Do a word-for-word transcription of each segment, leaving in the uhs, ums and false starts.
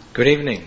Good evening.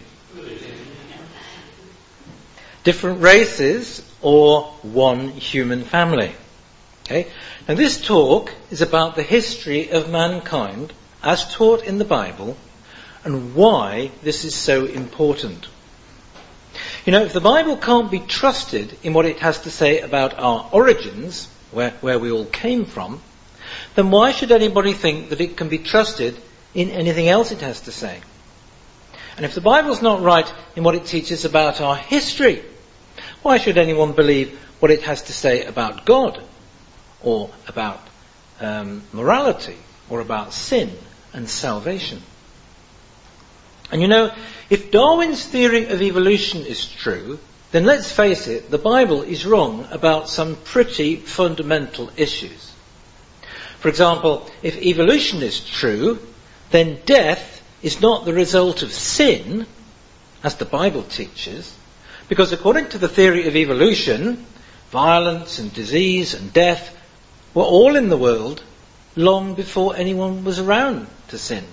Different races or one human family. Okay? Now this talk is about the history of mankind as taught in the Bible and why this is so important. You know, if the Bible can't be trusted in what it has to say about our origins, where, where we all came from, then why should anybody think that it can be trusted in anything else it has to say? And if the Bible's not right in what it teaches about our history, why should anyone believe what it has to say about God, or about um, morality, or about sin and salvation? And you know, if Darwin's theory of evolution is true, then let's face it, the Bible is wrong about some pretty fundamental issues. For example, if evolution is true, then death is not the result of sin, as the Bible teaches, because according to the theory of evolution, violence and disease and death were all in the world long before anyone was around to sin.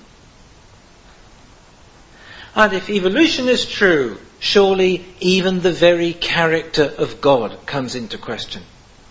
And if evolution is true, surely even the very character of God comes into question.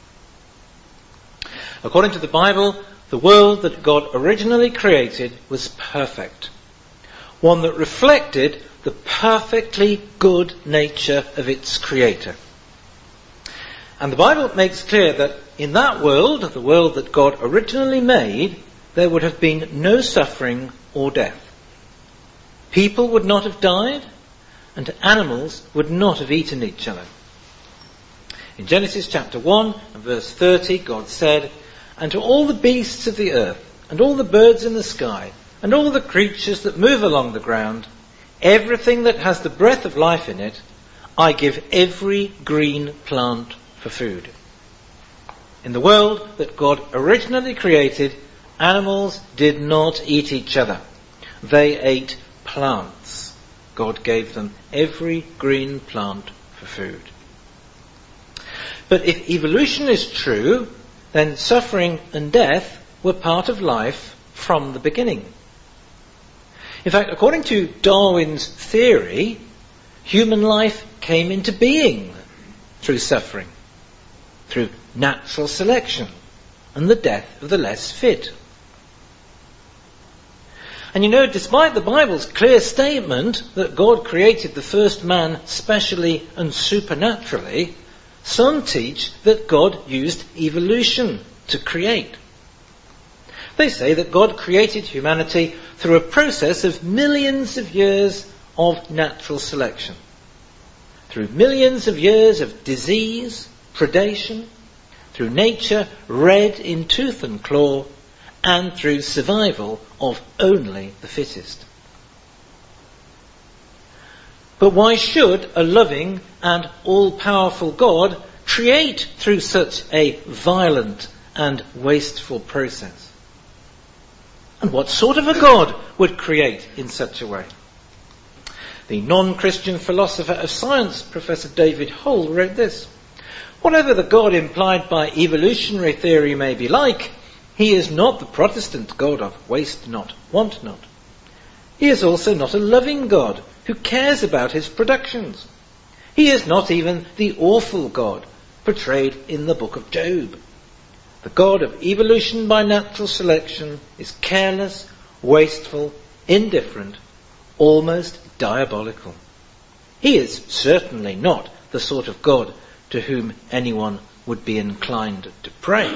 According to the Bible, the world that God originally created was perfect. One that reflected the perfectly good nature of its creator. And the Bible makes clear that in that world, the world that God originally made, there would have been no suffering or death. People would not have died, and animals would not have eaten each other. In Genesis chapter one and verse thirty, God said, "And to all the beasts of the earth, and all the birds in the sky, and all the creatures that move along the ground, everything that has the breath of life in it, I give every green plant for food." In the world that God originally created, animals did not eat each other. They ate plants. God gave them every green plant for food. But if evolution is true, then suffering and death were part of life from the beginning. In fact, according to Darwin's theory, human life came into being through suffering, through natural selection, and the death of the less fit. And you know, despite the Bible's clear statement that God created the first man specially and supernaturally, some teach that God used evolution to create. They say that God created humanity through a process of millions of years of natural selection. Through millions of years of disease, predation, through nature red in tooth and claw, and through survival of only the fittest. But why should a loving and all-powerful God create through such a violent and wasteful process? And what sort of a God would create in such a way? The non-Christian philosopher of science, Professor David Hole, wrote this: "Whatever the God implied by evolutionary theory may be like, he is not the Protestant God of waste not, want not. He is also not a loving God who cares about his productions. He is not even the awful God portrayed in the book of Job. The God of evolution by natural selection is careless, wasteful, indifferent, almost diabolical. He is certainly not the sort of God to whom anyone would be inclined to pray."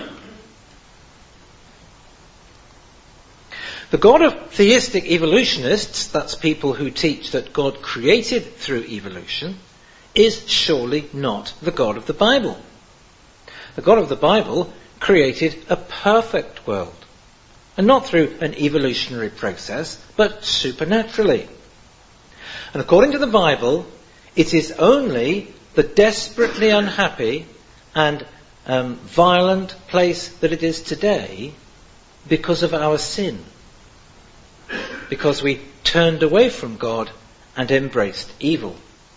The God of theistic evolutionists, that's people who teach that God created through evolution, is surely not the God of the Bible. The God of the Bible created a perfect world, and not through an evolutionary process, but supernaturally. And according to the Bible, it is only the desperately unhappy and um, violent place that it is today because of our sin, because we turned away from God and embraced evil.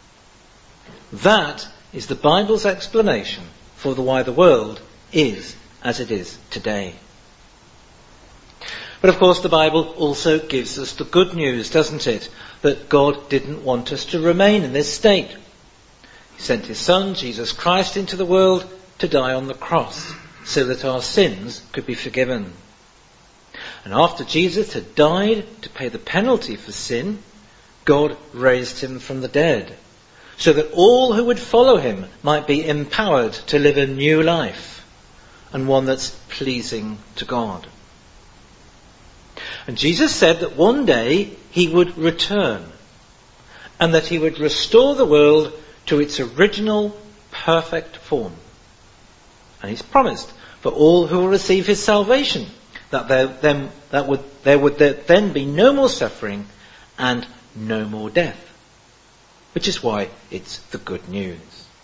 That is the Bible's explanation for the why the world is as it is today. But of course the Bible also gives us the good news, doesn't it? That God didn't want us to remain in this state. He sent his Son, Jesus Christ, into the world to die on the cross so that our sins could be forgiven. And after Jesus had died to pay the penalty for sin, God raised him from the dead so that all who would follow him might be empowered to live a new life and one that's pleasing to God. And Jesus said that one day he would return and that he would restore the world to its original perfect form. And he's promised for all who will receive his salvation that there, then, that would, there would then be no more suffering and no more death. Which is why it's the good news.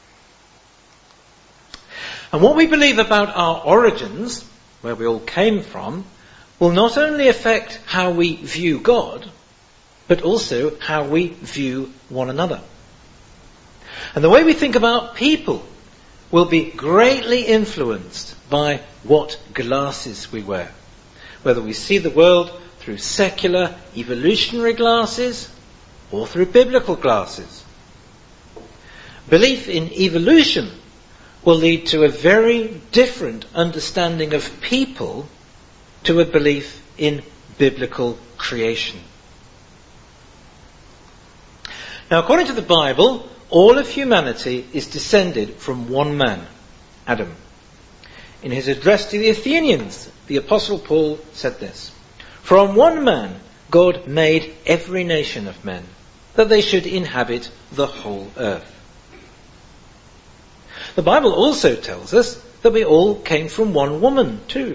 And what we believe about our origins, where we all came from, will not only affect how we view God, but also how we view one another. And the way we think about people will be greatly influenced by what glasses we wear. Whether we see the world through secular, evolutionary glasses or through biblical glasses. Belief in evolution will lead to a very different understanding of people to a belief in biblical creation. Now, according to the Bible, all of humanity is descended from one man, Adam. In his address to the Athenians, the Apostle Paul said this: "From one man God made every nation of men, that they should inhabit the whole earth." The Bible also tells us that we all came from one woman too.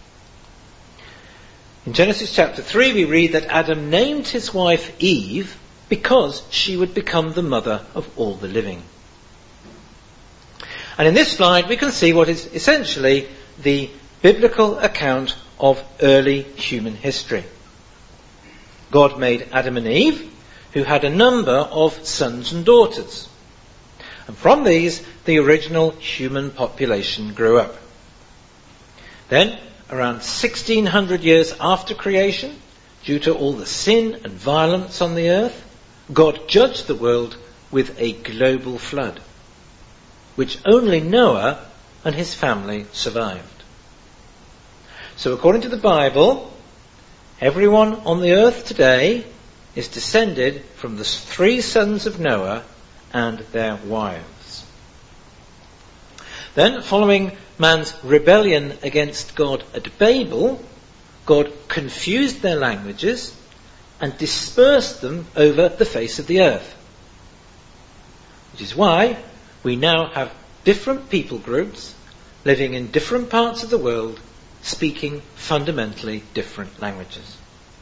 In Genesis chapter three we read that Adam named his wife Eve because she would become the mother of all the living. And in this slide we can see what is essentially the biblical account of early human history. God made Adam and Eve, who had a number of sons and daughters. And from these, the original human population grew up. Then, around sixteen hundred years after creation, due to all the sin and violence on the earth, God judged the world with a global flood, which only Noah and his family survived. So according to the Bible, everyone on the earth today is descended from the three sons of Noah and their wives. Then, following man's rebellion against God at Babel, God confused their languages and dispersed them over the face of the earth. Which is why we now have different people groups living in different parts of the world, speaking fundamentally different languages.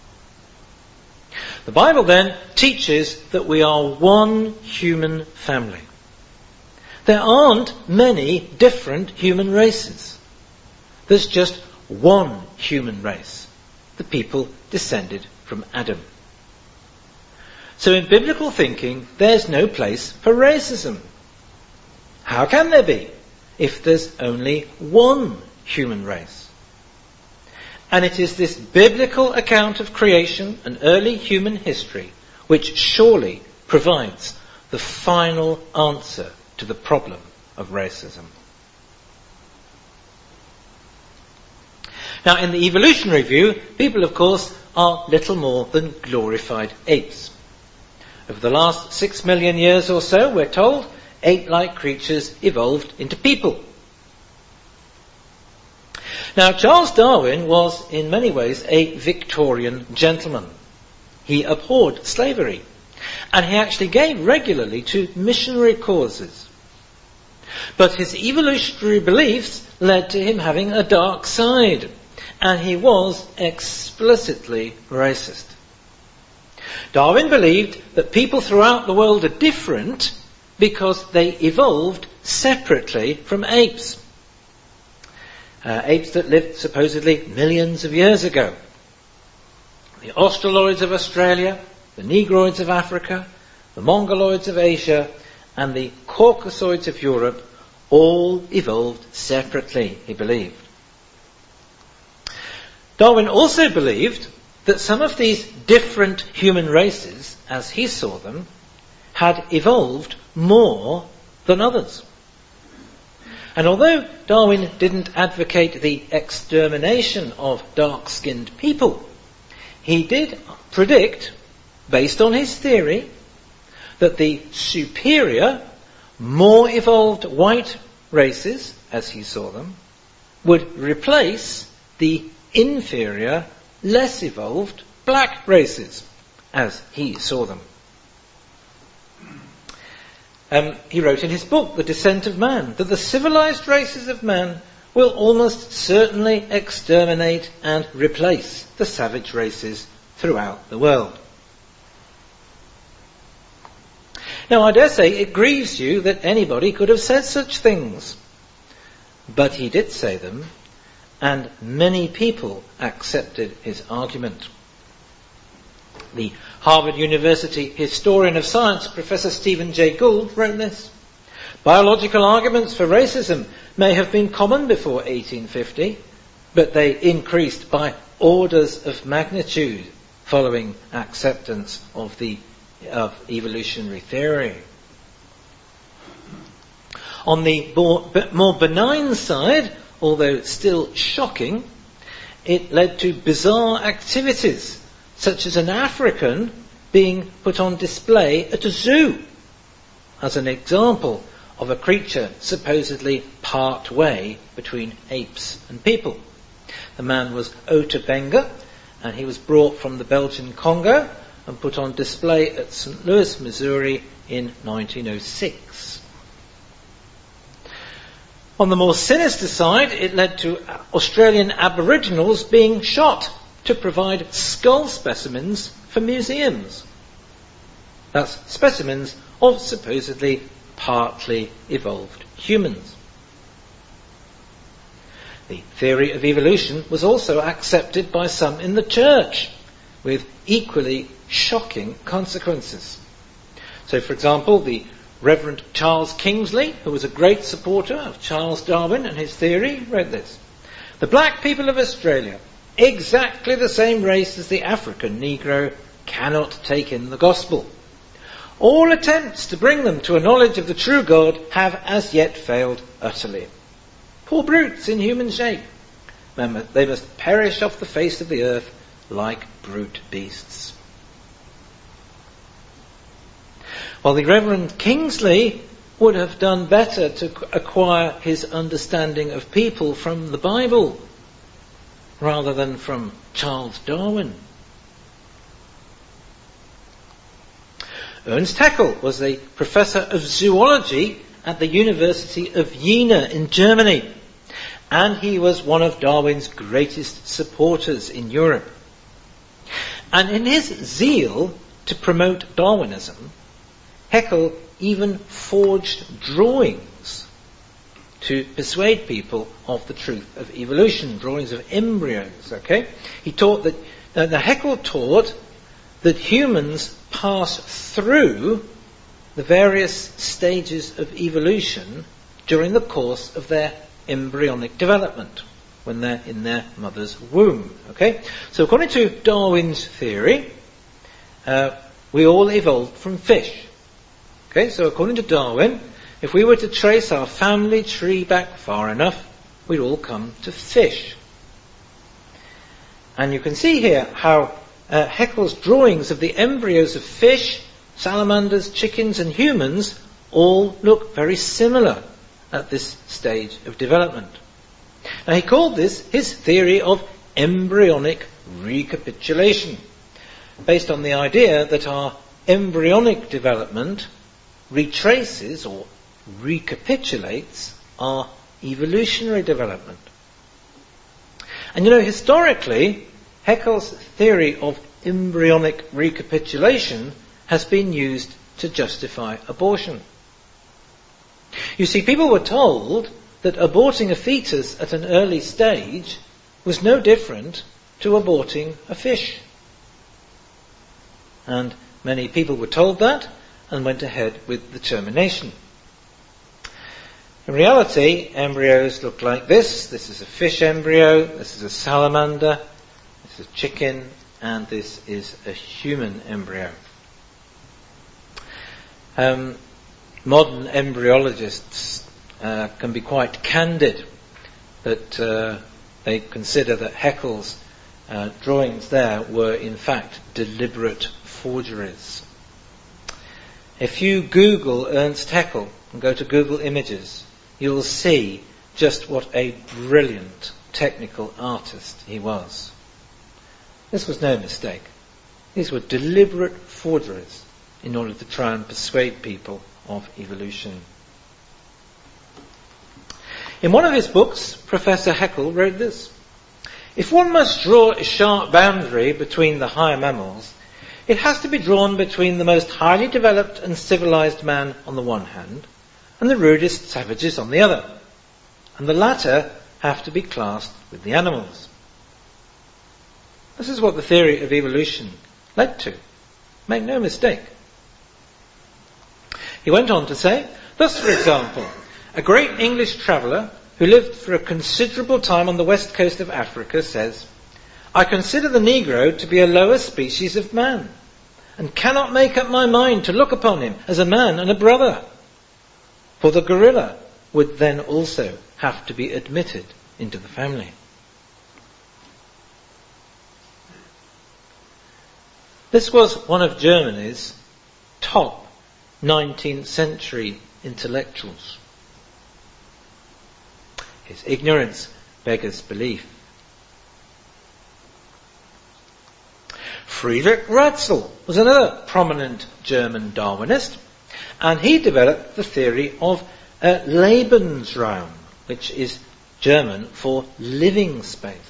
The Bible then teaches that we are one human family. There aren't many different human races. There's just one human race, the people descended from Adam. So in biblical thinking, there's no place for racism. How can there be if there's only one human race? And it is this biblical account of creation and early human history which surely provides the final answer to the problem of racism. Now, in the evolutionary view, people, of course, are little more than glorified apes. Over the last six million years or so, we're told, ape-like creatures evolved into people. Now, Charles Darwin was in many ways a Victorian gentleman. He abhorred slavery, and he actually gave regularly to missionary causes. But his evolutionary beliefs led to him having a dark side, and he was explicitly racist. Darwin believed that people throughout the world are different because they evolved separately from apes. Uh, apes that lived supposedly millions of years ago. The Australoids of Australia, the Negroids of Africa, the Mongoloids of Asia, and the Caucasoids of Europe all evolved separately, he believed. Darwin also believed that some of these different human races, as he saw them, had evolved more than others. And although Darwin didn't advocate the extermination of dark-skinned people, he did predict, based on his theory, that the superior, more evolved white races, as he saw them, would replace the inferior, less evolved black races, as he saw them. Um, he wrote in his book, The Descent of Man, that the civilized races of man will almost certainly exterminate and replace the savage races throughout the world. Now, I dare say it grieves you that anybody could have said such things. But he did say them, and many people accepted his argument. The Harvard University historian of science, Professor Stephen Jay Gould, wrote this: biological arguments for racism may have been common before eighteen fifty, but they increased by orders of magnitude following acceptance of the of evolutionary theory. On the more benign side, although still shocking, it led to bizarre activities, such as an African being put on display at a zoo as an example of a creature supposedly part way between apes and people. The man was Ota Benga, and he was brought from the Belgian Congo and put on display at Saint Louis, Missouri in nineteen oh six. On the more sinister side, it led to Australian Aboriginals being shot to provide skull specimens for museums. That's specimens of supposedly partly evolved humans. The theory of evolution was also accepted by some in the church, with equally shocking consequences. So, for example, the Reverend Charles Kingsley, who was a great supporter of Charles Darwin and his theory, wrote this: the black people of Australia, exactly the same race as the African Negro, cannot take in the gospel. All attempts to bring them to a knowledge of the true God have as yet failed utterly. Poor brutes in human shape. They must perish off the face of the earth like brute beasts. While the Reverend Kingsley would have done better to acquire his understanding of people from the Bible rather than from Charles Darwin. Ernst Haeckel was a professor of zoology at the University of Jena in Germany, and he was one of Darwin's greatest supporters in Europe. And in his zeal to promote Darwinism, Haeckel even forged drawings to persuade people of the truth of evolution, drawings of embryos, okay? He taught that, uh, the Haeckel taught that humans pass through the various stages of evolution during the course of their embryonic development, when they're in their mother's womb, okay? So according to Darwin's theory, uh, we all evolved from fish. Okay, so according to Darwin, if we were to trace our family tree back far enough, we'd all come to fish. And you can see here how uh, Haeckel's drawings of the embryos of fish, salamanders, chickens and humans all look very similar at this stage of development. Now he called this his theory of embryonic recapitulation, based on the idea that our embryonic development retraces or recapitulates our evolutionary development. And you know, historically, Haeckel's theory of embryonic recapitulation has been used to justify abortion. You see, people were told that aborting a fetus at an early stage was no different to aborting a fish. And many people were told that and went ahead with the termination. In reality, embryos look like this. This is a fish embryo, this is a salamander, is a chicken, and this is a human embryo. Um, modern embryologists uh, can be quite candid that uh, they consider that Haeckel's uh, drawings there were in fact deliberate forgeries. If you Google Ernst Haeckel and go to Google Images, you'll see just what a brilliant technical artist he was. This was no mistake. These were deliberate forgeries in order to try and persuade people of evolution. In one of his books, Professor Haeckel wrote this: "If one must draw a sharp boundary between the higher mammals, it has to be drawn between the most highly developed and civilized man on the one hand, and the rudest savages on the other. And the latter have to be classed with the animals." This is what the theory of evolution led to. Make no mistake. He went on to say, thus, for example, a great English traveller who lived for a considerable time on the west coast of Africa says, "I consider the Negro to be a lower species of man, and cannot make up my mind to look upon him as a man and a brother. For the gorilla would then also have to be admitted into the family." This was one of Germany's top nineteenth century intellectuals. His ignorance beggars belief. Friedrich Ratzel was another prominent German Darwinist, and he developed the theory of uh, Lebensraum, which is German for living space.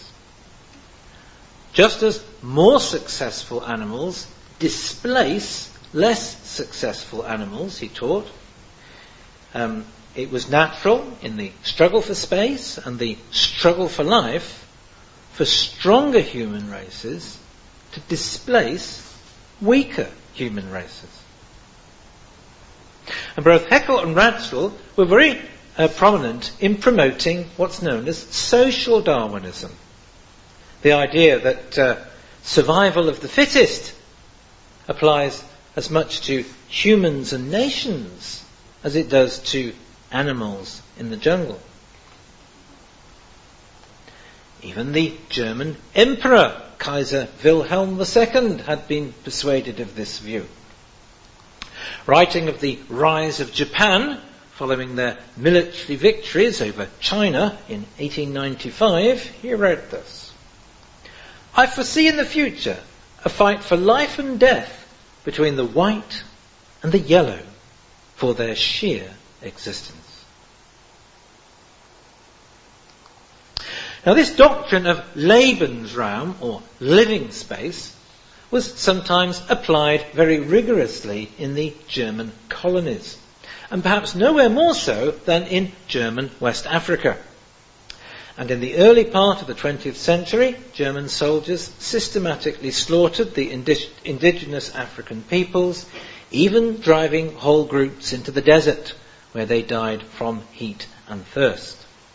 Just as more successful animals displace less successful animals, he taught, um, it was natural in the struggle for space and the struggle for life for stronger human races to displace weaker human races. And both Haeckel and Ratzel were very uh, prominent in promoting what's known as social Darwinism. The idea that uh, survival of the fittest applies as much to humans and nations as it does to animals in the jungle. Even the German Emperor, Kaiser Wilhelm the Second, had been persuaded of this view. Writing of the rise of Japan following their military victories over China in eighteen ninety-five, he wrote this: "I foresee in the future a fight for life and death between the white and the yellow for their sheer existence." Now, this doctrine of Lebensraum, or living space, was sometimes applied very rigorously in the German colonies, and perhaps nowhere more so than in German West Africa. And in the early part of the twentieth century, German soldiers systematically slaughtered the indig- indigenous African peoples, even driving whole groups into the desert, where they died from heat and thirst.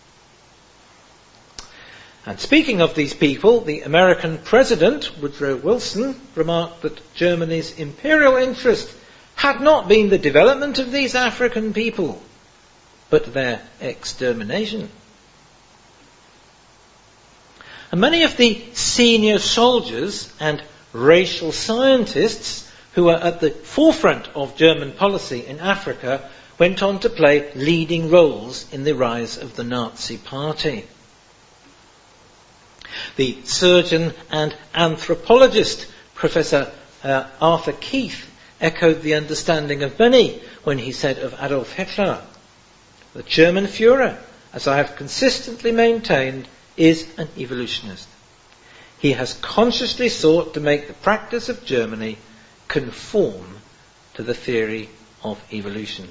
And speaking of these people, the American President, Woodrow Wilson, remarked that Germany's imperial interest had not been the development of these African people, but their extermination. And many of the senior soldiers and racial scientists who were at the forefront of German policy in Africa went on to play leading roles in the rise of the Nazi Party. The surgeon and anthropologist Professor uh, Arthur Keith echoed the understanding of many when he said of Adolf Hitler, "The German Führer, as I have consistently maintained, is an evolutionist. He has consciously sought to make the practice of Germany conform to the theory of evolution."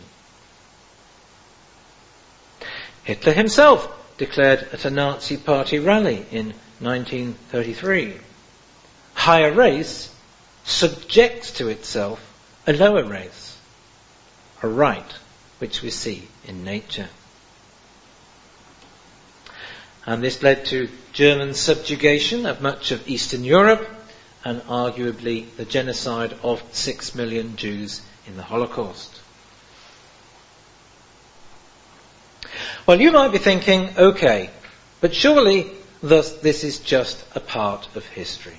Hitler himself declared at a Nazi Party rally in nineteen thirty-three, "Higher race subjects to itself a lower race, a right which we see in nature." And this led to German subjugation of much of Eastern Europe and arguably the genocide of six million Jews in the Holocaust. Well, you might be thinking, okay, but surely thus this is just a part of history.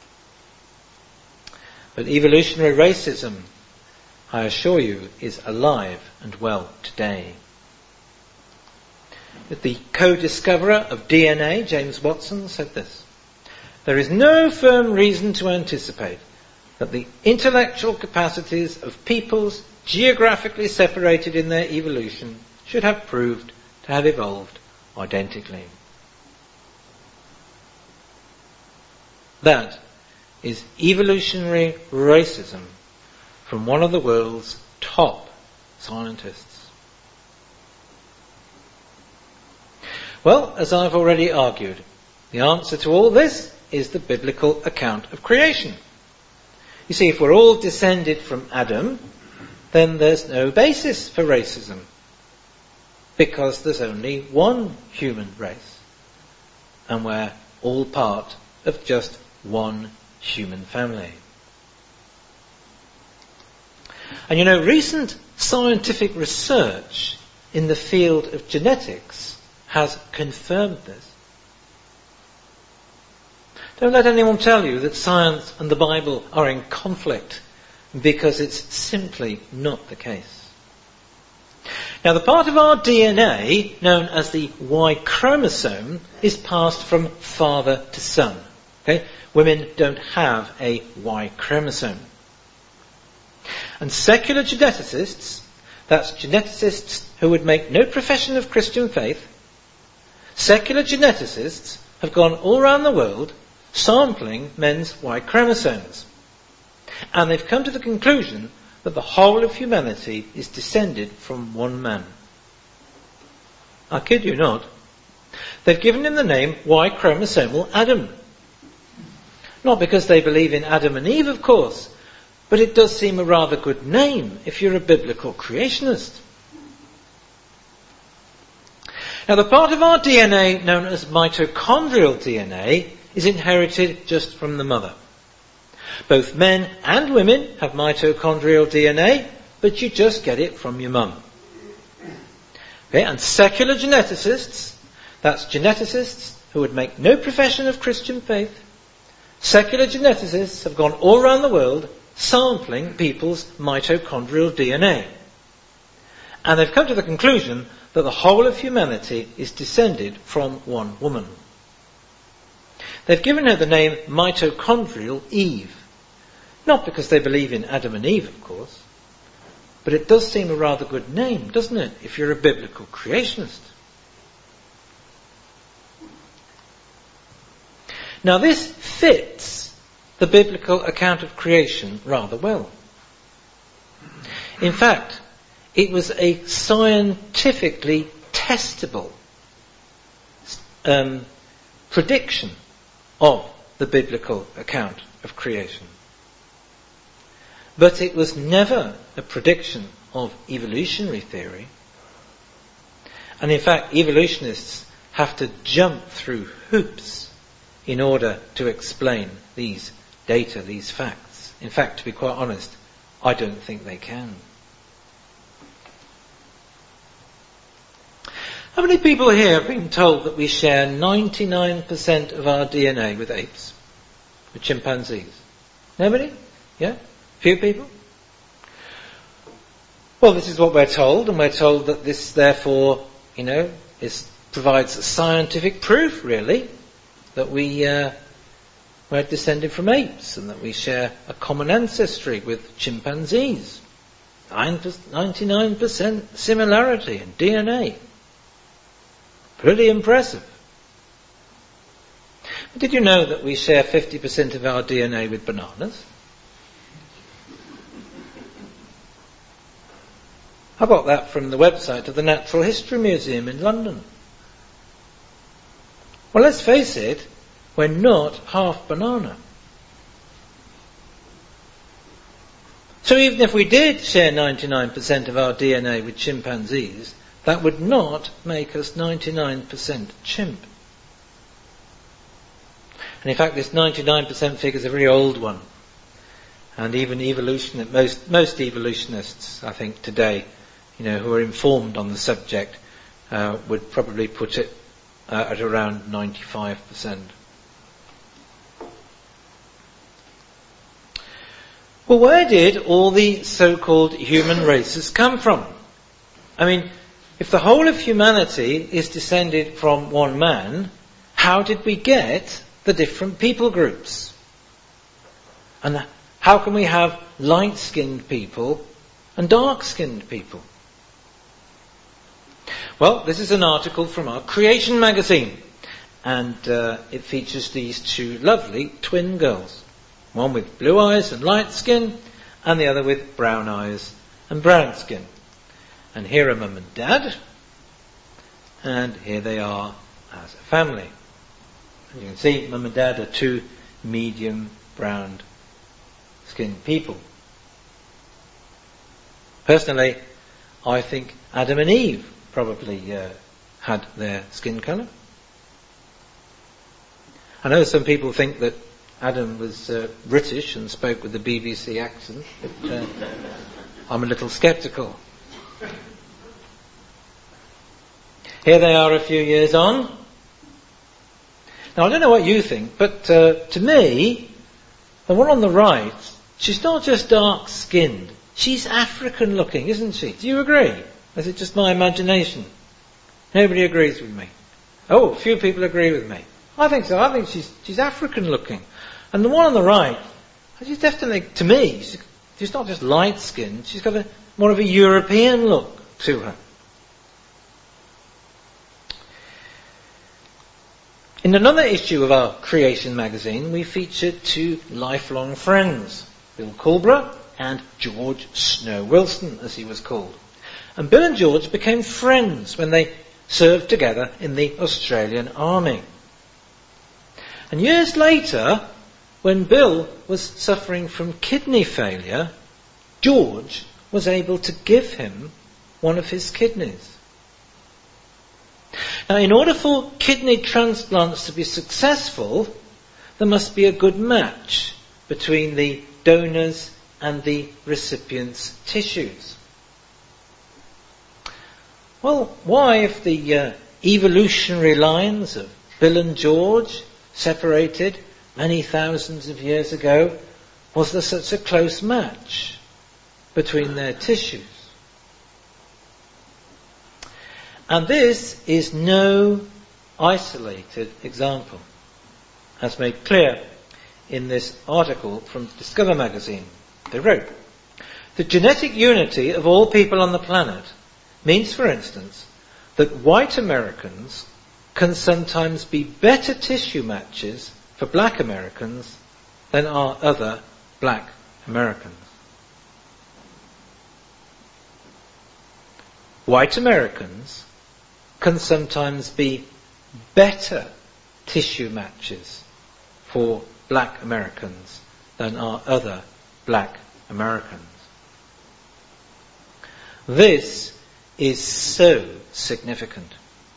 But evolutionary racism, I assure you, is alive and well today. The co-discoverer of D N A, James Watson, said this: "There is no firm reason to anticipate that the intellectual capacities of peoples geographically separated in their evolution should have proved to have evolved identically." That is evolutionary racism from one of the world's top scientists. Well, as I've already argued, the answer to all this is the biblical account of creation. You see, if we're all descended from Adam, then there's no basis for racism, because there's only one human race, and we're all part of just one human family. And you know, recent scientific research in the field of genetics has confirmed this. Don't let anyone tell you that science and the Bible are in conflict, because it's simply not the case. Now, the part of our D N A known as the Y chromosome is passed from father to son. Okay? Women don't have a Y chromosome. And secular geneticists, that's geneticists who would make no profession of Christian faith, secular geneticists have gone all around the world sampling men's Y chromosomes. And they've come to the conclusion that the whole of humanity is descended from one man. I kid you not. They've given him the name Y chromosomal Adam. Not because they believe in Adam and Eve, of course, but it does seem a rather good name if you're a biblical creationist. Now, the part of our D N A known as mitochondrial D N A is inherited just from the mother. Both men and women have mitochondrial D N A, but you just get it from your mum. Okay, and secular geneticists, that's geneticists who would make no profession of Christian faith, secular geneticists have gone all around the world sampling people's mitochondrial D N A. And they've come to the conclusion that the whole of humanity is descended from one woman. They've given her the name mitochondrial Eve. Not because they believe in Adam and Eve, of course, but it does seem a rather good name, doesn't it, if you're a biblical creationist. Now, this fits the biblical account of creation rather well. In fact, it was a scientifically testable um, prediction of the biblical account of creation. But it was never a prediction of evolutionary theory. And in fact, evolutionists have to jump through hoops in order to explain these data, these facts. In fact, to be quite honest, I don't think they can. How many people here have been told that we share ninety-nine percent of our D N A with apes, with chimpanzees? Nobody? Yeah? Few people? Well, this is what we're told, and we're told that this, therefore, you know, is, provides scientific proof, really, that we, uh, we're descended from apes, and that we share a common ancestry with chimpanzees. ninety-nine percent similarity in D N A. Pretty impressive. But did you know that we share fifty percent of our D N A with bananas? I got that from the website of the Natural History Museum in London. Well, let's face it, we're not half banana. So even if we did share ninety-nine percent of our D N A with chimpanzees, that would not make us ninety-nine percent chimp. And in fact, this ninety-nine percent figure is a very old one. And even evolution, most, most evolutionists, I think, today, you know, who are informed on the subject, uh, would probably put it uh, at around ninety-five percent. Well, where did all the so-called human races come from? I mean, if the whole of humanity is descended from one man, how did we get the different people groups? And how can we have light-skinned people and dark-skinned people? Well, this is an article from our Creation magazine, and uh, it features these two lovely twin girls. One with blue eyes and light skin, and the other with brown eyes and brown skin. And here are Mum and Dad, and here they are as a family. And you can see Mum and Dad are two medium brown skinned people. Personally, I think Adam and Eve probably uh, had their skin colour. I know some people think that Adam was uh, British and spoke with the B B C accent, but uh, I'm a little sceptical. Here they are a few years on. Now, I don't know what you think, but uh, to me, the one on the right, she's not just dark-skinned. She's African-looking, isn't she? Do you agree? Or is it just my imagination? Nobody agrees with me. Oh, a few people agree with me. I think so. I think she's she's African-looking. And the one on the right, she's definitely, to me, she's, she's not just light-skinned, she's got a, more of a European look to her. In another issue of our Creation magazine, we featured two lifelong friends, Bill Culborough and George Snow Wilson, as he was called. And Bill and George became friends when they served together in the Australian Army. And years later, when Bill was suffering from kidney failure, George was able to give him one of his kidneys. Now, in order for kidney transplants to be successful, there must be a good match between the donors and the recipient's tissues. Well, why, if the uh, evolutionary lines of Bill and George separated many thousands of years ago, was there such a close match between their tissues? And this is no isolated example, as made clear in this article from Discover magazine. They wrote, "The genetic unity of all people on the planet means, for instance, that white Americans can sometimes be better tissue matches for black Americans than are other black Americans. White Americans can sometimes be better tissue matches for black Americans than are other black Americans." This is so significant.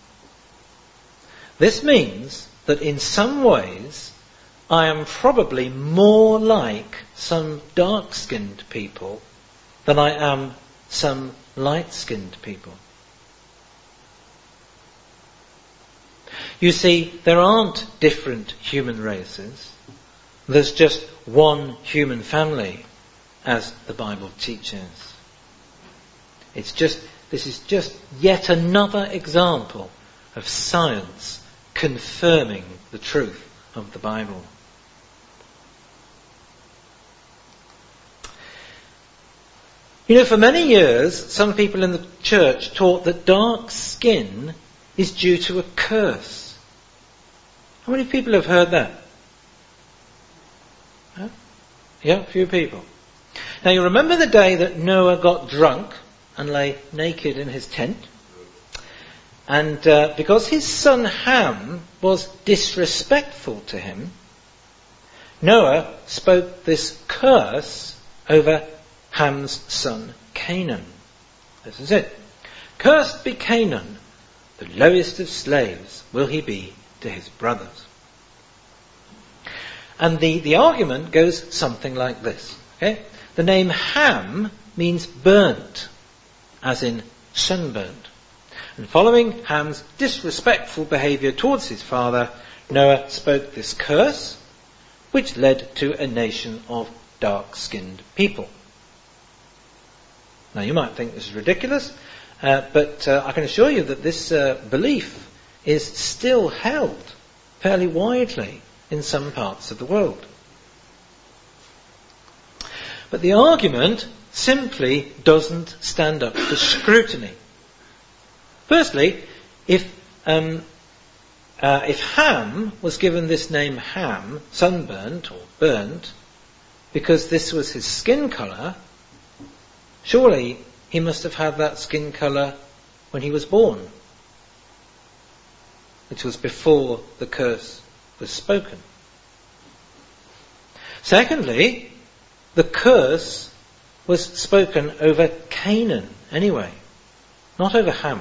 This means that in some ways I am probably more like some dark-skinned people than I am some light-skinned people. You see, there aren't different human races. There's just one human family, as the Bible teaches. It's just, this is just yet another example of science confirming the truth of the Bible. You know, for many years, some people in the church taught that dark skin is due to a curse. How many people have heard that? Huh? Yeah, a few people. Now, you remember the day that Noah got drunk and lay naked in his tent? And uh, because his son Ham was disrespectful to him, Noah spoke this curse over Ham's son Canaan. This is it. "Cursed be Canaan, the lowest of slaves will he be to his brothers." And the, the argument goes something like this. Okay? The name Ham means burnt, as in sunburned. And following Ham's disrespectful behaviour towards his father, Noah spoke this curse, which led to a nation of dark-skinned people. Now you might think this is ridiculous, uh, but uh, I can assure you that this uh, belief is still held fairly widely in some parts of the world. But the argument simply doesn't stand up to scrutiny. Firstly, if um, uh, if Ham was given this name Ham, sunburnt or burnt, because this was his skin colour, surely he must have had that skin colour when he was born, which was before the curse was spoken. Secondly, the curse was spoken over Canaan anyway, not over Ham.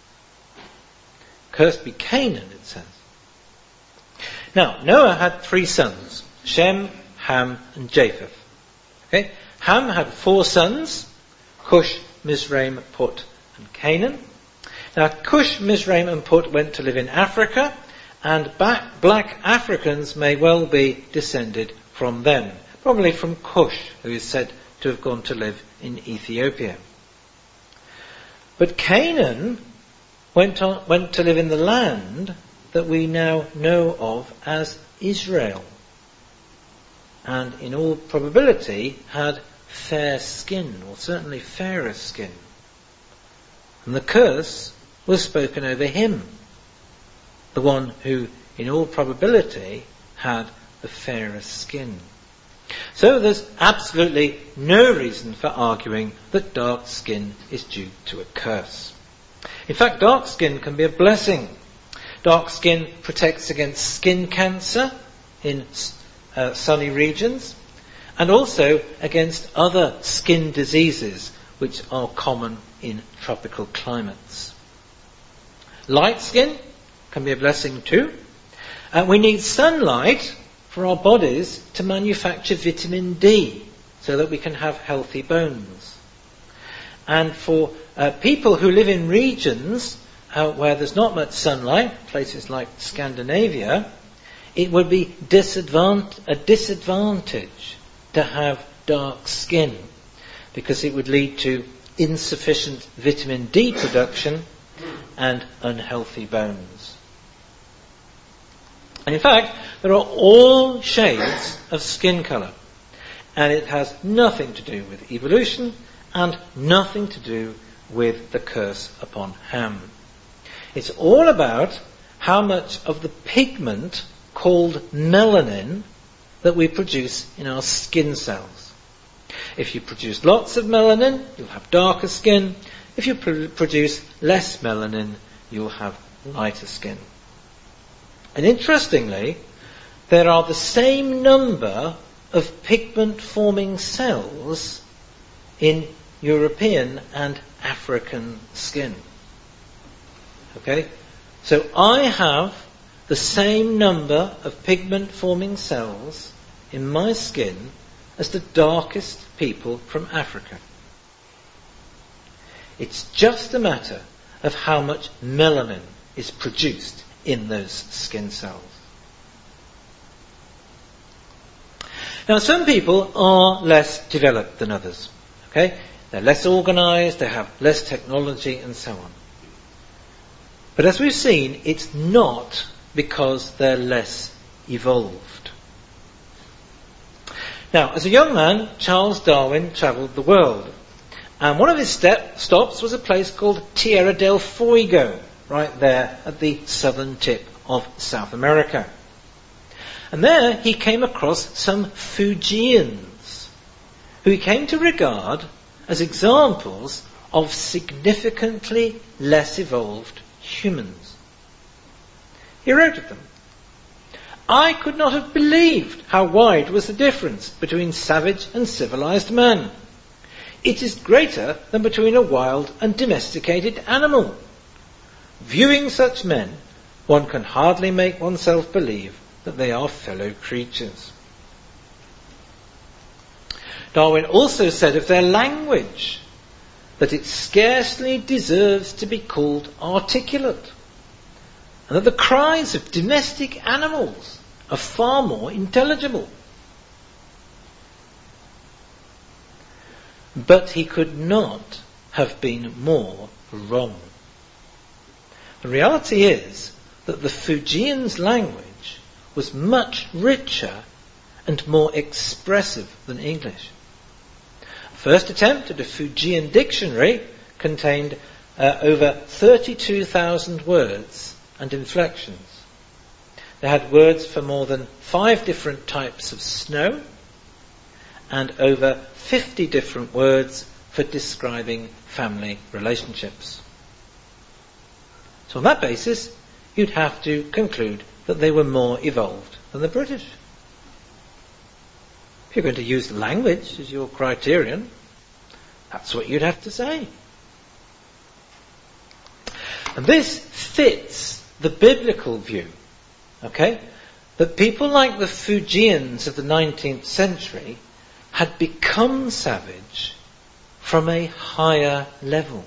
Cursed be Canaan, it says. Now, Noah had three sons, Shem, Ham, and Japheth. Okay? Ham had four sons, Cush, Mizraim, Put, and Canaan. Now, Cush, Mizraim, and Put went to live in Africa, and back, black Africans may well be descended from them. Probably from Cush, who is said to have gone to live in Ethiopia. But Canaan went, on, went to live in the land that we now know of as Israel, and in all probability had fair skin, or certainly fairer skin. And the curse was spoken over him, the one who in all probability had the fairest skin. So there's absolutely no reason for arguing that dark skin is due to a curse. In fact, dark skin can be a blessing. Dark skin protects against skin cancer in uh, sunny regions, and also against other skin diseases which are common in tropical climates. Light skin can be a blessing too. Uh, we need sunlight for our bodies to manufacture vitamin D so that we can have healthy bones. And for uh, people who live in regions uh, where there's not much sunlight, places like Scandinavia, it would be disadvant- a disadvantage to have dark skin, because it would lead to insufficient vitamin D production and unhealthy bones. And in fact, there are all shades of skin colour, and it has nothing to do with evolution and nothing to do with the curse upon Ham. It's all about how much of the pigment called melanin that we produce in our skin cells. If you produce lots of melanin, you'll have darker skin. If you pr- produce less melanin, you'll have lighter skin. And interestingly, there are the same number of pigment-forming cells in European and African skin. Okay? So I have the same number of pigment-forming cells in my skin as the darkest people from Africa. It's just a matter of how much melanin is produced in those skin cells. Now, some people are less developed than others. Okay? They're less organised, they have less technology, and so on. But as we've seen, it's not because they're less evolved. Now, as a young man, Charles Darwin travelled the world. And one of his step, stops was a place called Tierra del Fuego, right there at the southern tip of South America. And there he came across some Fuegians, who he came to regard as examples of significantly less evolved humans. He wrote of them, "I could not have believed how wide was the difference between savage and civilized man. It is greater than between a wild and domesticated animal. Viewing such men, one can hardly make oneself believe that they are fellow creatures." Darwin also said of their language that it scarcely deserves to be called articulate, and that the cries of domestic animals are far more intelligible. But he could not have been more wrong. The reality is that the Fujians' language was much richer and more expressive than English. First attempt at a Fujian dictionary contained uh, over thirty-two thousand words and inflections. They had words for more than five different types of snow and over fifty different words for describing family relationships. So on that basis, you'd have to conclude that they were more evolved than the British. If you're going to use language as your criterion, that's what you'd have to say. And this fits the biblical view, okay, that people like the Fujians of the nineteenth century had become savage from a higher level.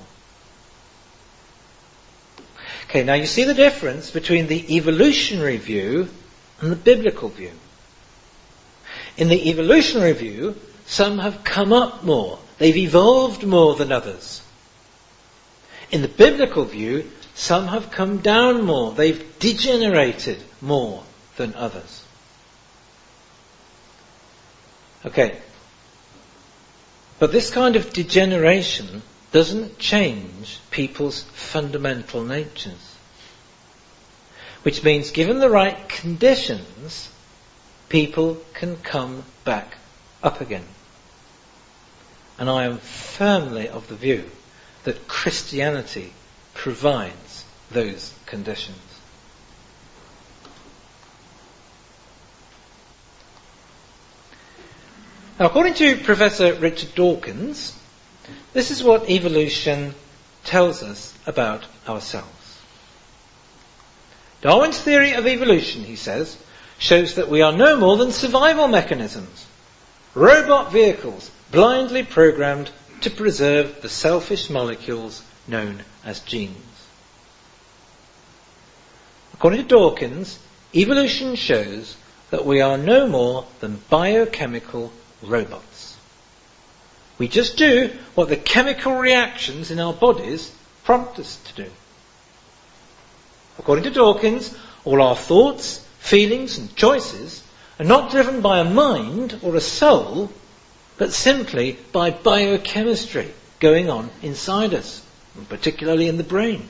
Okay, now you see the difference between the evolutionary view and the biblical view. In the evolutionary view, some have come up more. They've evolved more than others. In the biblical view, some have come down more. They've degenerated more than others. Okay. But this kind of degeneration doesn't change people's fundamental natures. Which means, given the right conditions, people can come back up again. And I am firmly of the view that Christianity provides those conditions. Now, according to Professor Richard Dawkins, this is what evolution tells us about ourselves. Darwin's theory of evolution, he says, shows that we are no more than survival mechanisms, robot vehicles blindly programmed to preserve the selfish molecules known as genes. According to Dawkins, evolution shows that we are no more than biochemical robots. We just do what the chemical reactions in our bodies prompt us to do. According to Dawkins, all our thoughts, feelings and choices are not driven by a mind or a soul, but simply by biochemistry going on inside us, and particularly in the brain.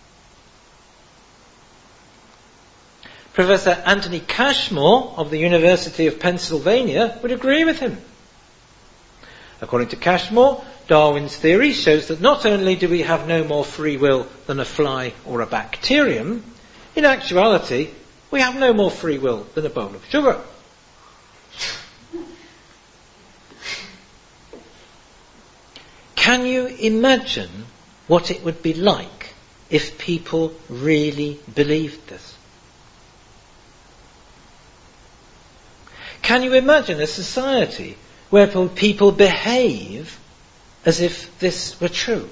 Professor Anthony Cashmore of the University of Pennsylvania would agree with him. According to Cashmore, Darwin's theory shows that not only do we have no more free will than a fly or a bacterium, in actuality, we have no more free will than a bowl of sugar. Can you imagine what it would be like if people really believed this? Can you imagine a society where people behave as if this were true?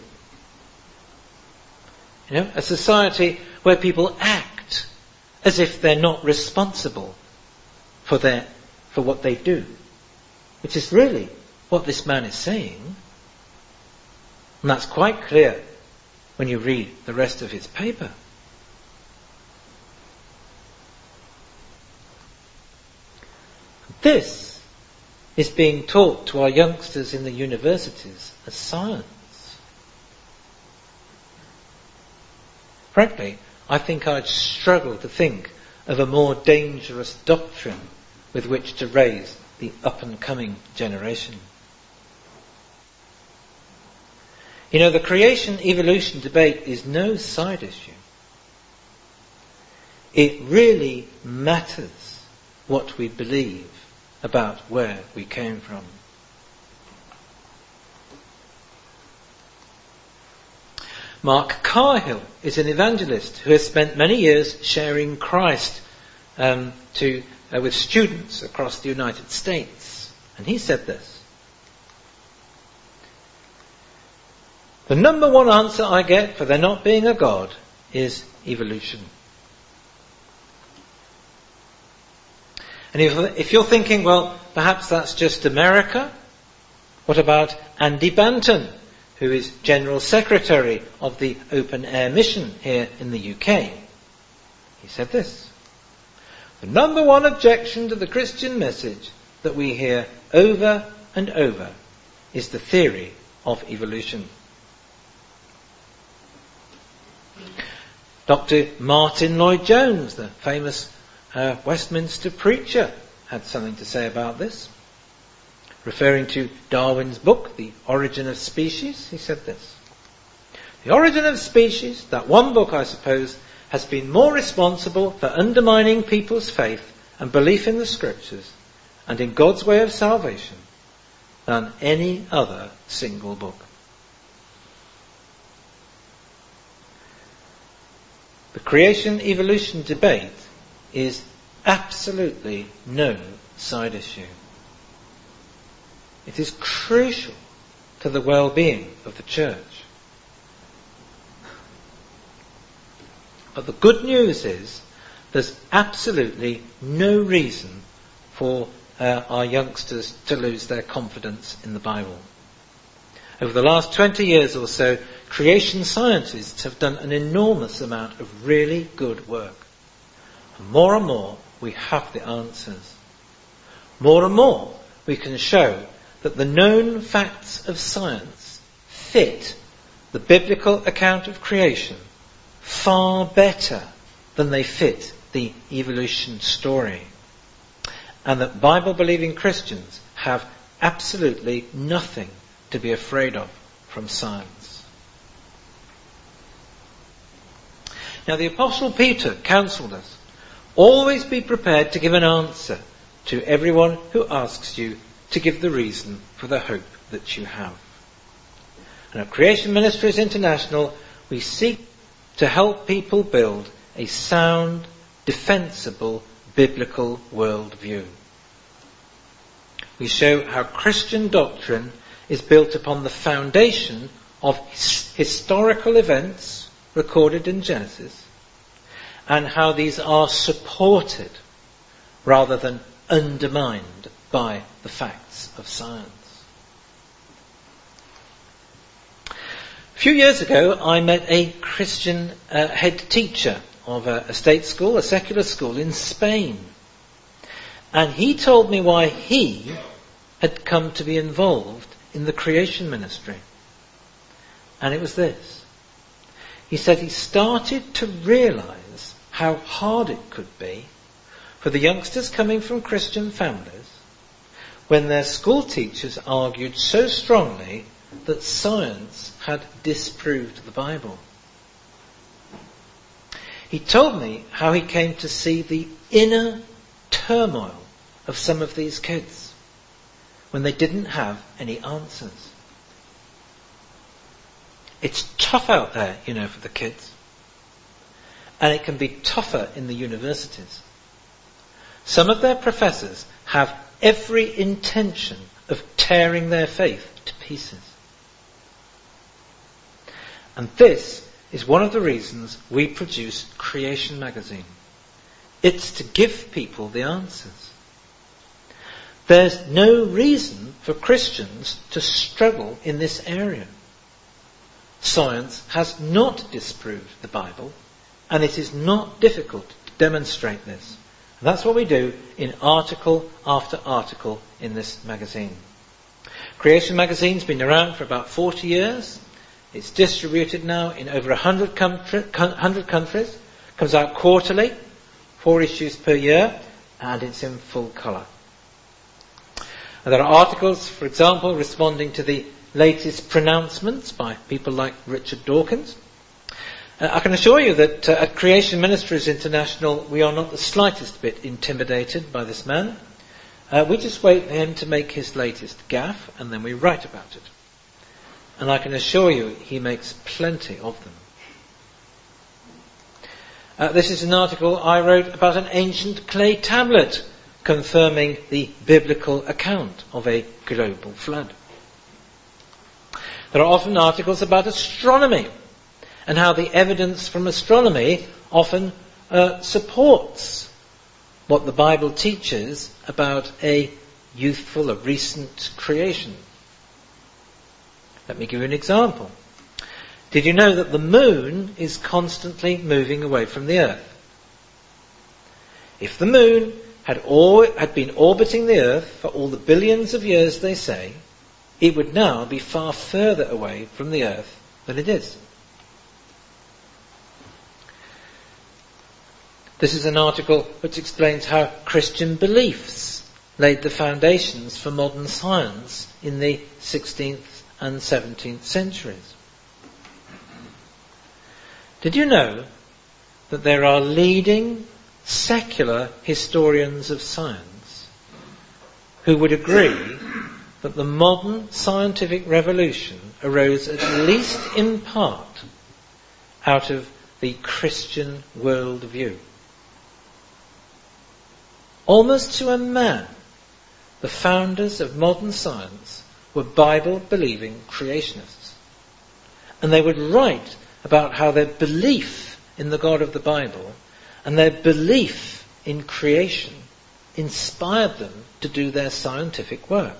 You know, a society where people act as if they're not responsible for their for what they do, which is really what this man is saying. And that's quite clear when you read the rest of his paper. This is being taught to our youngsters in the universities as science. Frankly, I think I'd struggle to think of a more dangerous doctrine with which to raise the up-and-coming generation. You know, the creation-evolution debate is no side issue. It really matters what we believe about where we came from. Mark Carhill is an evangelist who has spent many years sharing Christ um, to uh, with students across the United States. And he said this: The number one answer I get for there not being a God is evolution. And if, if you're thinking, well, perhaps that's just America, what about Andy Banton, who is General Secretary of the Open Air Mission here in the U K? He said this: the number one objection to the Christian message that we hear over and over is the theory of evolution. Doctor Martin Lloyd-Jones, the famous uh, Westminster preacher, had something to say about this. Referring to Darwin's book, The Origin of Species, he said this: the origin of species, that one book I suppose, has been more responsible for undermining people's faith and belief in the scriptures and in God's way of salvation than any other single book. The creation-evolution debate is absolutely no side issue. It is crucial to the well-being of the church. But the good news is there's absolutely no reason for uh, our youngsters to lose their confidence in the Bible. Over the last twenty years or so, creation scientists have done an enormous amount of really good work. And more and more, we have the answers. More and more, we can show that the known facts of science fit the biblical account of creation far better than they fit the evolution story. And that Bible-believing Christians have absolutely nothing to be afraid of from science. Now, the Apostle Peter counselled us, always be prepared to give an answer to everyone who asks you to give the reason for the hope that you have. And at Creation Ministries International, we seek to help people build a sound, defensible, biblical worldview. We show how Christian doctrine is built upon the foundation of his- historical events recorded in Genesis, and how these are supported rather than undermined by the facts of science. A few years ago, I met a Christian uh, head teacher of a, a state school, a secular school in Spain. And he told me why he had come to be involved in the creation ministry. And it was this. He said he started to realise how hard it could be for the youngsters coming from Christian families when their school teachers argued so strongly that science had disproved the Bible. He told me how he came to see the inner turmoil of some of these kids when they didn't have any answers. It's tough out there, you know, for the kids. And it can be tougher in the universities. Some of their professors have every intention of tearing their faith to pieces. And this is one of the reasons we produce Creation Magazine. It's to give people the answers. There's no reason for Christians to struggle in this area. Science has not disproved the Bible, and it is not difficult to demonstrate this. And that's what we do in article after article in this magazine. Creation Magazine's been around for about forty years. It's distributed now in over one hundred, country, one hundred countries. Comes out quarterly, four issues per year, and it's in full colour. And there are articles, for example, responding to the latest pronouncements by people like Richard Dawkins. Uh, I can assure you that uh, at Creation Ministries International we are not the slightest bit intimidated by this man. Uh, we just wait for him to make his latest gaffe and then we write about it. And I can assure you he makes plenty of them. Uh, this is an article I wrote about an ancient clay tablet confirming the biblical account of a global flood. There are often articles about astronomy and how the evidence from astronomy often uh, supports what the Bible teaches about a youthful, a recent creation. Let me give you an example. Did you know that the moon is constantly moving away from the earth? If the moon had, or, had been orbiting the earth for all the billions of years they say, it would now be far further away from the earth than it is. This is an article which explains how Christian beliefs laid the foundations for modern science in the sixteenth and seventeenth centuries. Did you know that there are leading secular historians of science who would agree that the modern scientific revolution arose at least in part out of the Christian worldview? Almost to a man, the founders of modern science were Bible-believing creationists. And they would write about how their belief in the God of the Bible and their belief in creation inspired them to do their scientific work.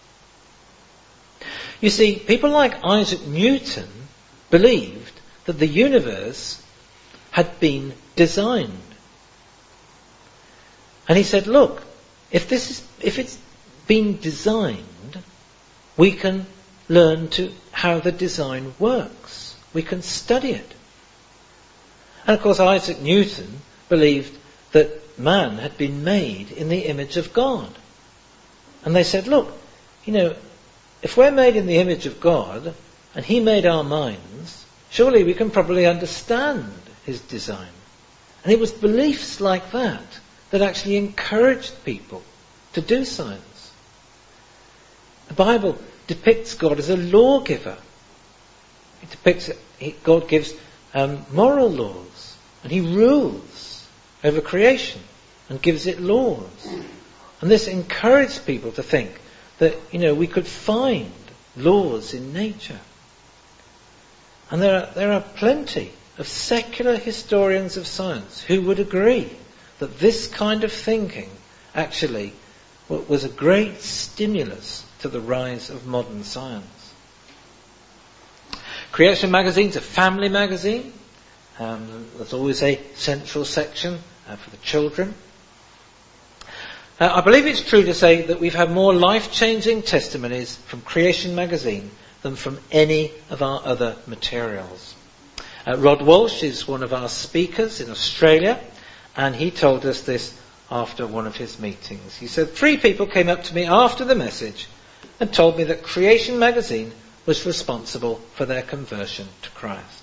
You see, people like Isaac Newton believed that the universe had been designed. And he said, look, if this is, if it's been designed, we can learn to how the design works. We can study it. And of course, Isaac Newton believed that man had been made in the image of God. And they said, look, you know, if we're made in the image of God, and he made our minds, surely we can probably understand his design. And it was beliefs like that that actually encouraged people to do science. The Bible depicts God as a lawgiver. It depicts it, God gives um, moral laws, and he rules over creation and gives it laws. And this encouraged people to think that, you know, we could find laws in nature. And there are, there are plenty of secular historians of science who would agree that this kind of thinking actually was a great stimulus to the rise of modern science. Creation magazine is a family magazine. Um, there's always a central section uh, for the children. Uh, I believe it's true to say that we've had more life-changing testimonies from Creation magazine than from any of our other materials. Uh, Rod Walsh is one of our speakers in Australia, and he told us this after one of his meetings. He said, three people came up to me after the message and told me that Creation magazine was responsible for their conversion to Christ.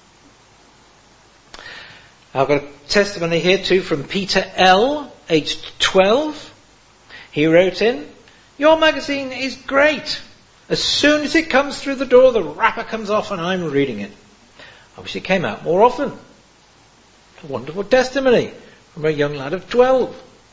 I've got a testimony here too from Peter L., aged twelve. He wrote in, your magazine is great. As soon as it comes through the door, the wrapper comes off and I'm reading it. I wish it came out more often. A wonderful testimony from a young lad of twelve.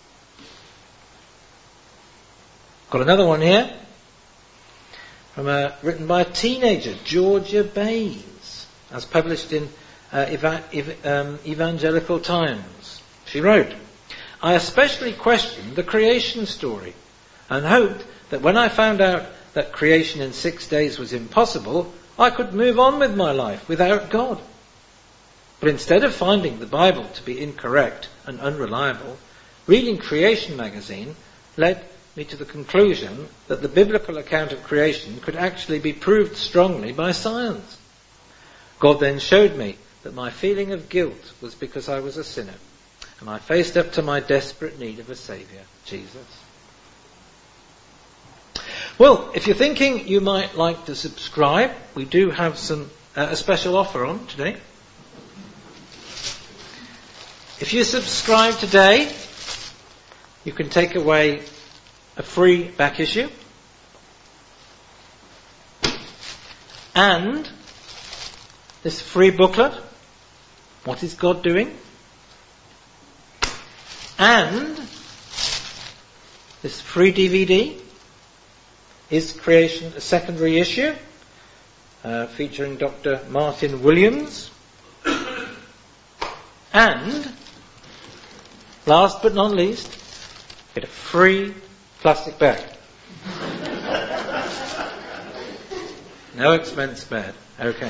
Got another one here from a, written by a teenager, Georgia Bays, as published in uh, Eva, Ev, um, Evangelical Times. She wrote, I especially questioned the creation story and hoped that when I found out that creation in six days was impossible, I could move on with my life without God. But instead of finding the Bible to be incorrect and unreliable, reading Creation magazine led me to the conclusion that the biblical account of creation could actually be proved strongly by science. God then showed me that my feeling of guilt was because I was a sinner, and I faced up to my desperate need of a Saviour, Jesus. Well, if you're thinking you might like to subscribe, we do have some uh, a special offer on today. If you subscribe today, you can take away a free back issue and this free booklet, What is God Doing? And this free D V D, Is Creation a Secondary Issue? uh, featuring Doctor Martin Williams. And, last but not least, get a free plastic bag. No expense spared. Okay.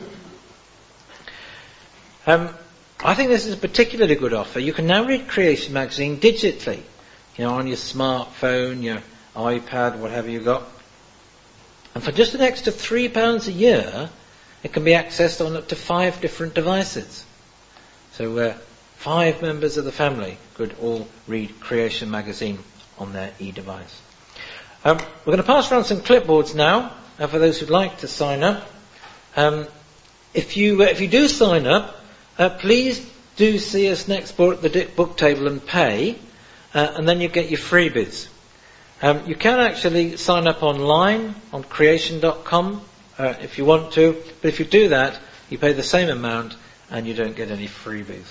Um, I think this is a particularly good offer. You can now read Creation Magazine digitally, you know, on your smartphone, your iPad, whatever you've got. And for just an extra three pounds a year, it can be accessed on up to five different devices. So uh, five members of the family could all read Creation Magazine on their e-device. Um, we're going to pass around some clipboards now uh, for those who'd like to sign up. Um, if you uh, if you do sign up, uh, please do see us next book at the book table and pay, uh, and then you get your freebies. Um, you can actually sign up online on creation dot com uh, if you want to, but if you do that, you pay the same amount and you don't get any freebies.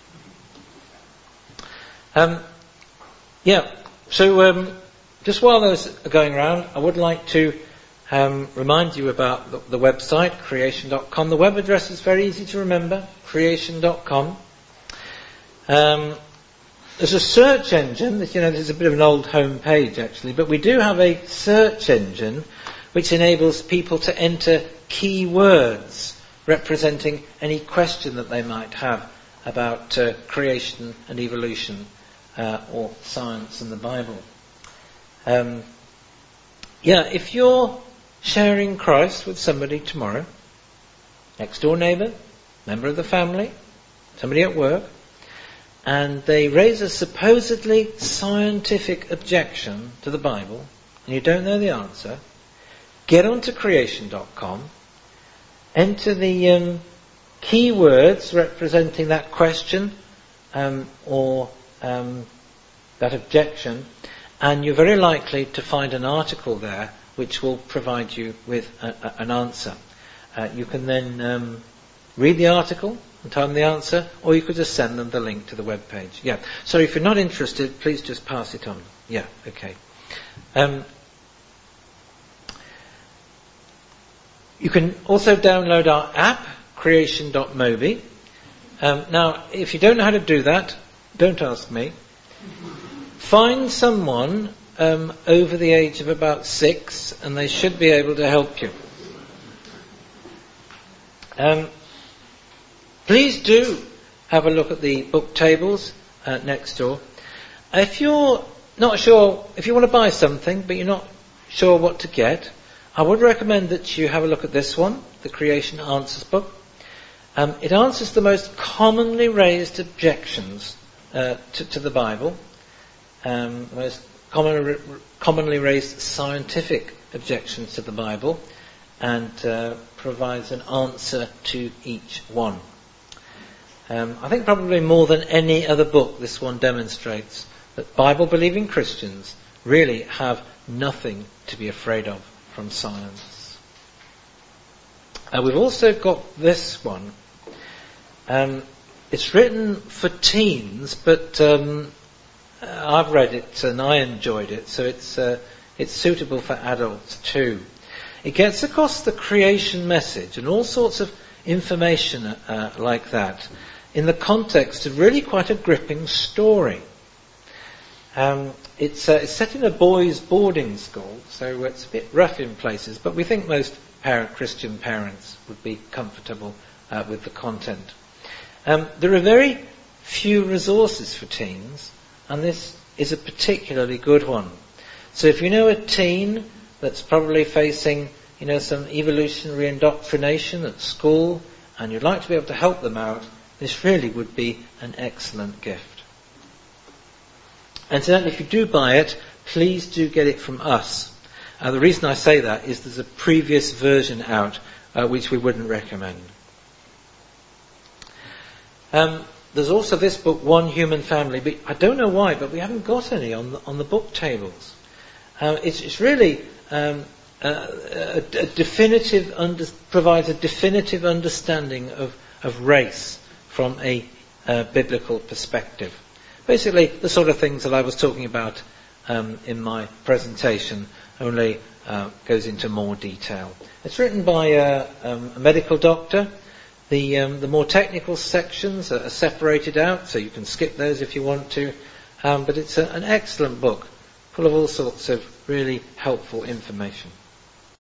Um, yeah, so um, just while those are going around, I would like to um, remind you about the, the website, creation dot com. The web address is very easy to remember, creation dot com. Um, there's a search engine, that, you know, there's a bit of an old home page actually, but we do have a search engine which enables people to enter keywords representing any question that they might have about uh, creation and evolution uh, or science and the Bible. Um, yeah, if you're sharing Christ with somebody tomorrow, next door neighbour, member of the family, somebody at work, and they raise a supposedly scientific objection to the Bible, and you don't know the answer, get onto creation dot com, enter the um, keywords representing that question um, or um, that objection, and you're very likely to find an article there which will provide you with a, a, an answer. Uh, you can then um, read the article and tell them the answer, or you could just send them the link to the web page. Yeah. So if you're not interested, please just pass it on. Yeah. Okay. Um, you can also download our app, creation dot mobi. Um, now, if you don't know how to do that, don't ask me. Find someone um, over the age of about six, and they should be able to help you. Um, please do have a look at the book tables uh, next door. If you're not sure, if you want to buy something but you're not sure what to get, I would recommend that you have a look at this one, the Creation Answers book. Um, it answers the most commonly raised objections uh, to, to the Bible, um, the most commonly, commonly raised scientific objections to the Bible, and uh, provides an answer to each one. Um, I think probably more than any other book, this one demonstrates that Bible-believing Christians really have nothing to be afraid of from science. Uh, we've also got this one. Um, it's written for teens, but um, I've read it and I enjoyed it, so it's uh, it's suitable for adults too. It gets across the creation message and all sorts of information uh, like that in the context of really quite a gripping story. Um, it's, uh, it's set in a boys' boarding school, so it's a bit rough in places, but we think most parent, Christian parents would be comfortable uh, with the content. Um, there are very few resources for teens, and this is a particularly good one. So if you know a teen that's probably facing, you know, some evolutionary indoctrination at school, and you'd like to be able to help them out, this really would be an excellent gift. And so if you do buy it, please do get it from us. Uh, the reason I say that is there's a previous version out uh, which we wouldn't recommend. Um, there's also this book, One Human Family, but I don't know why, but we haven't got any on the, on the book tables. Uh, it's, it's really um, uh, a, a definitive under, provides a definitive understanding of, of race from a uh, biblical perspective. Basically, the sort of things that I was talking about um, in my presentation, only uh, goes into more detail. It's written by uh, um, a medical doctor. The, um, the more technical sections are separated out, so you can skip those if you want to. Um, but it's a, an excellent book, full of all sorts of really helpful information.